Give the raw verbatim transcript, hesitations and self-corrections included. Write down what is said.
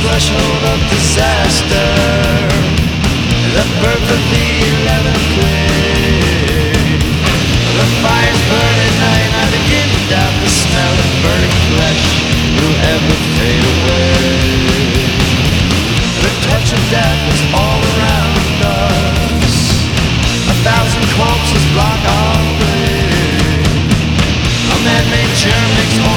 threshold of disaster. The birth of the eleventh plague. The fires burn at night, I begin to doubt the smell of burning flesh will ever fade away. The touch of death is all around us. A thousand corpses block our way. A man-made germ makes all